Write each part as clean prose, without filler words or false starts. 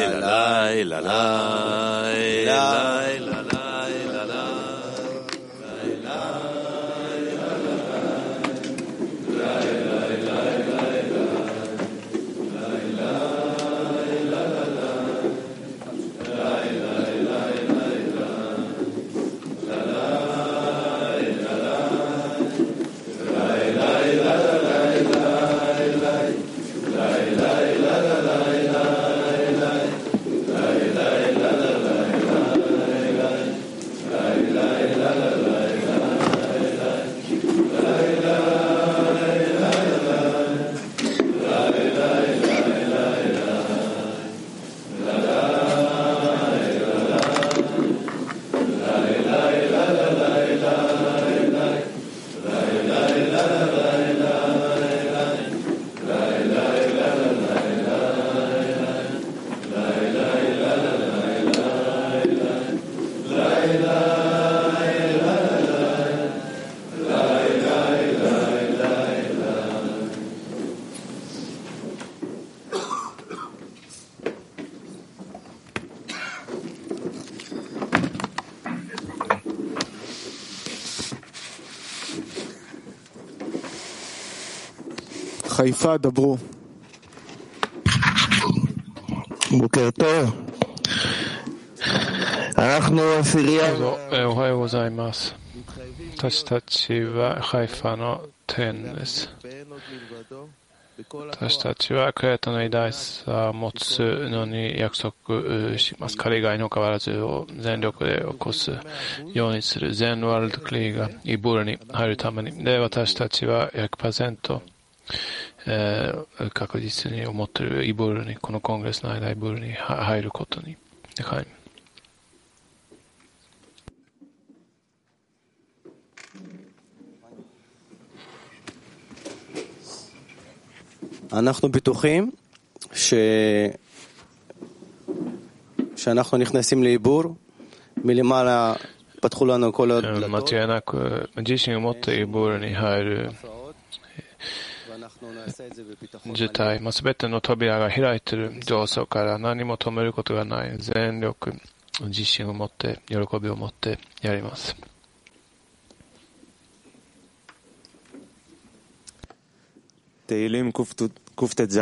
חיפה, דברו. בוקר טוב. אנחנו עשירייה. おはようございます。私たちはハイファの天です。私たちはクレータの偉大さを持つのに約束します。彼以外の変わらずを全力で起こすようにする全ワールドクリーがイブールに入るために。で、私たちは 100%、確実に思っているイブールに、このコングレスの間イブールに入ることに。はい。 אנחנו בטוחים שאנחנו נכנסים לעיבור מלמעלה פתחו לנו כל הדלתות 間違いなく自身を持ってイブールに入る事態、すべての扉が開いている上層から何も止めることがない全力、自信を持って喜びを持ってやります。 תהילים קט"ז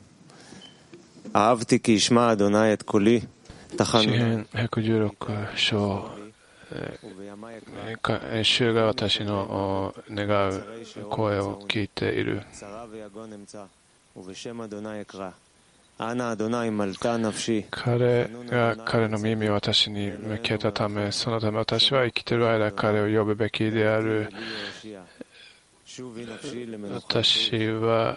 אהבתי כי ישמע אדוני את קולי 詩編116章、主が私の願う声を聞いている。彼が彼の耳を私に向けたため、そのため私は生きている間彼を呼ぶべきである。私は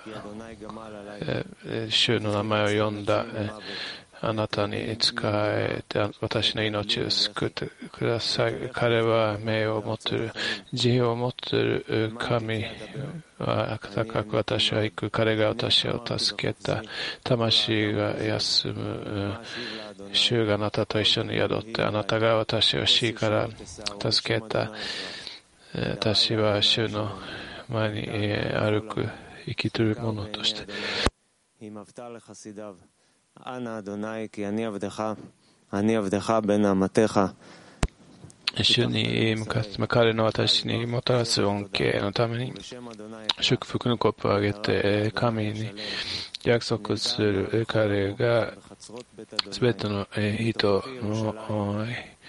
主の名前を呼んだ。あなたに仕えて私の命を救ってください。彼は名を持っている、慈悲を持っている神は高く私は行く。彼が私を助けた。魂が休む。主があなたと一緒に宿って、あなたが私を死から助けた。私は主の前に歩く生きている者として。 אנא אדוני כי אני עבדך בין אמתיך 主に彼の私にもたらす恩恵のために祝福のコップをあげて神に約束する。彼がすべての人の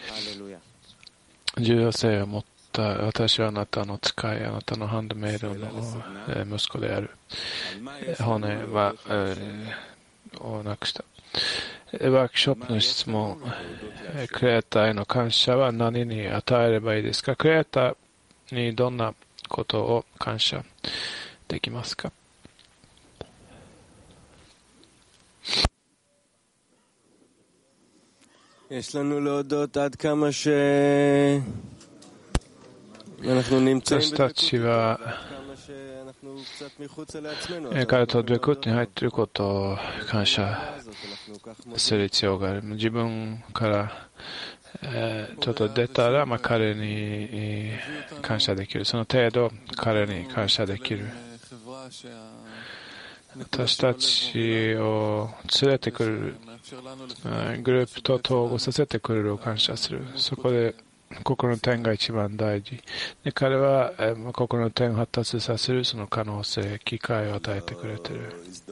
重要性を持った私はあなたの使い、あなたのハンドメイドの息子である。骨はをなくした。ワークショップの質問、クリエイターへの感謝は何に与えればいいですか？クリエイターにどんなことを感謝できますか？ יש לנו להודות עד כמה שאנחנו נמצאים 私たちは彼とドゥクッに入っていることを感謝する必要がある。自分からちょっと出たら、彼に感謝できる。その程度彼に感謝できる。 私たちを連れてくる、グループと統合させてくれるを感謝する。そこで心の点が一番大事。で、彼は心の点を発達させるその可能性、機会を与えてくれている。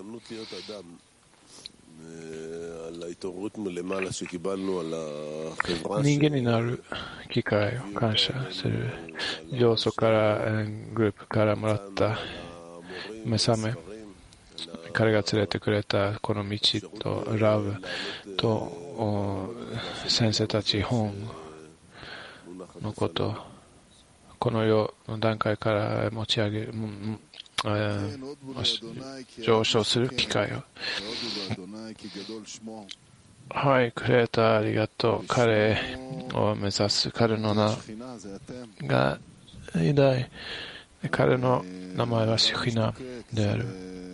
人間になる機会を感謝する。要素から、グループからもらった目覚め。彼が連れてくれたこの道とラブと先生たち本のこと、この世の段階から持ち上げる、上昇する機会を。はい、クレーターありがとう。彼を目指す彼の名が偉大。彼の名前はシュヒナである。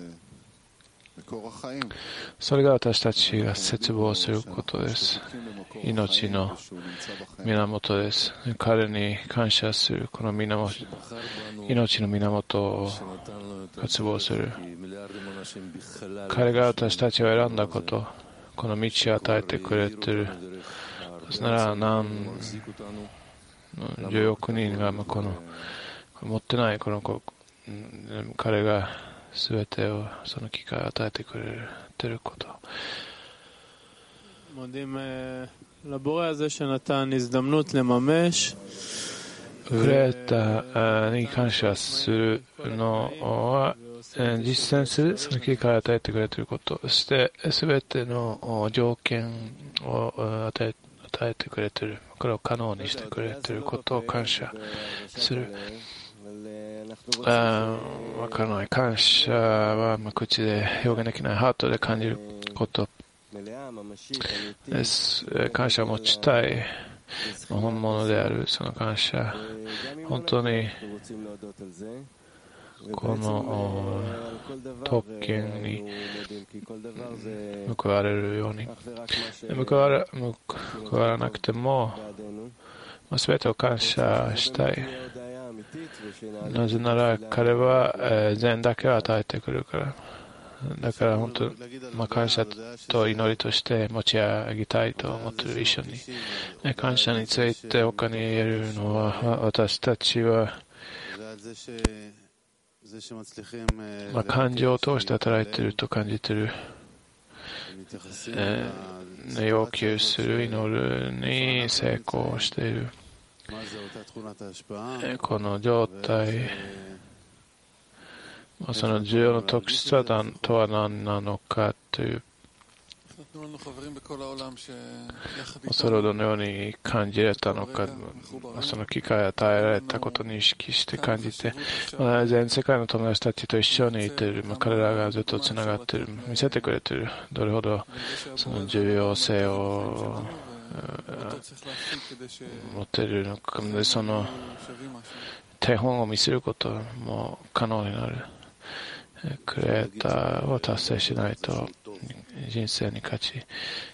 それが私たちが絶望することです。命の源です。彼に感謝するこの源、命の源を渇望する。彼が私たちを選んだこと、この道を与えてくれている。そなら何10億人がこの持ってないこの子、彼が全てをその機会を与えてくれていること。クレータに感謝するのは実践するその機会を与えてくれていること、そして全ての条件を与えてくれている、これを可能にしてくれていることを感謝する。わからない。感謝は口で表現できない、ハートで感じることです。感謝を持ちたい本物であるその感謝、本当にこの特権に報われるように、報わらなくても全てを感謝したい。なぜなら彼は善だけを与えてくるから。だから本当、感謝と祈りとして持ち上げたいと思っている。一緒に感謝について他に言えるのは、私たちは感情を通して働いていると感じている。要求する祈るに成功している。この状態、その重要な特質とは何なのかという、それをどのように感じれたのか、その機会を与えられたことに意識して感じて、全世界の友達たちと一緒にいている、彼らがずっとつながっている、見せてくれている、どれほどその重要性を持っているのか、でその手本を見せることも可能になる。クレーターを達成しないと人生に価値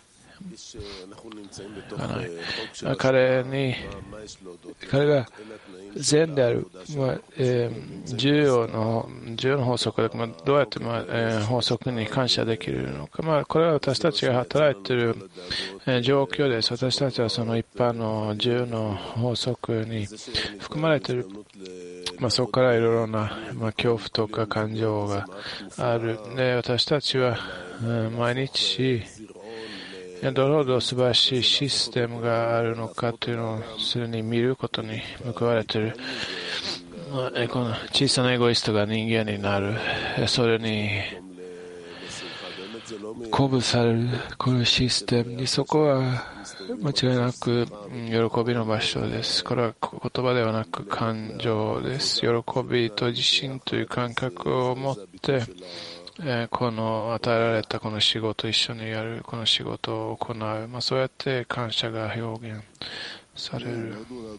がない。彼が善である、重要の法則で、どうやって法則に感謝できるのか、これは私たちが働いている状況です。私たちはその一般の重要の法則に含まれている。そこからいろいろな、恐怖とか感情がある。で、私たちは、毎日どれほど素晴らしいシステムがあるのかというのをすでに見ることに報われている。この小さなエゴイストが人間になる。それに鼓舞されるこのシステムに、そこは間違いなく喜びの場所です。これは言葉ではなく感情です。喜びと自信という感覚を持ってこの与えられたこの仕事、一緒にやるこの仕事を行う、そうやって感謝が表現される。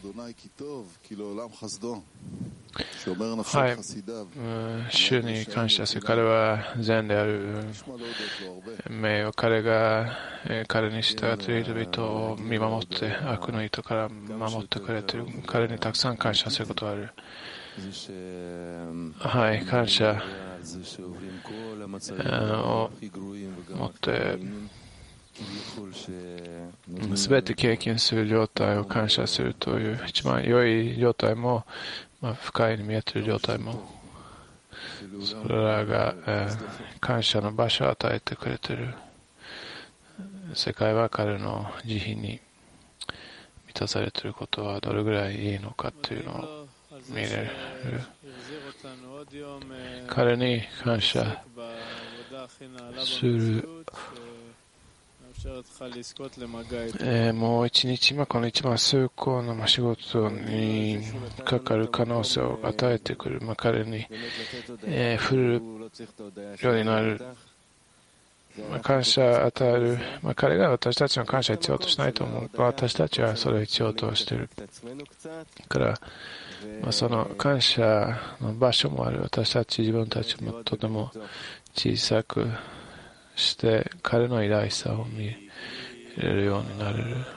はい、主に感謝する。彼は善である。名誉、彼が彼に従っている人々を見守って悪の糸から守ってくれている。彼にたくさん感謝することがある。 はい、感謝を持ってすべて経験する状態を感謝するという一番良い状態も、不快に見えている状態もそれらが、感謝の場所を与えてくれている。世界は彼の慈悲に満たされていることはどれぐらいいいのかというのを見れる。彼に感謝する。もう一日、この一番崇高な仕事にかかる可能性を与えてくる。彼に振るようになる。感謝を与える。彼が私たちの感謝を必要としないと思う。私たちはそれを必要としている。から、その感謝の場所もある。私たち自分たちもとても小さくして彼の偉大さを見れるようになれる。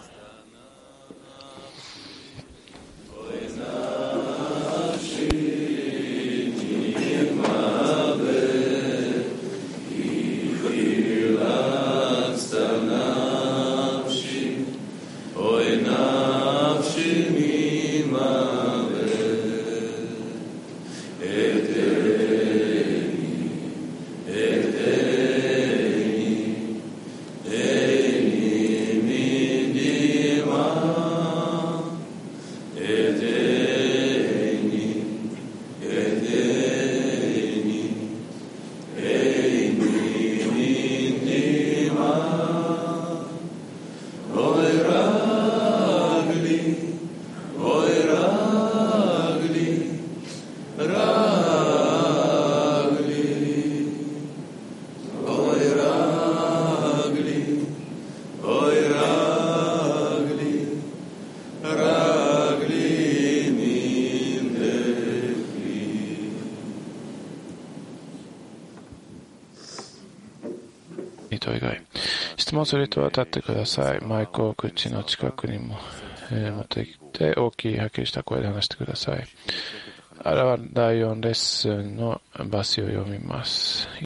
質問する人は立ってください。マイクを口の近くにも、持ってきて大きいはっきりした声で話してください。あらは第4レッスンのバスを読みます。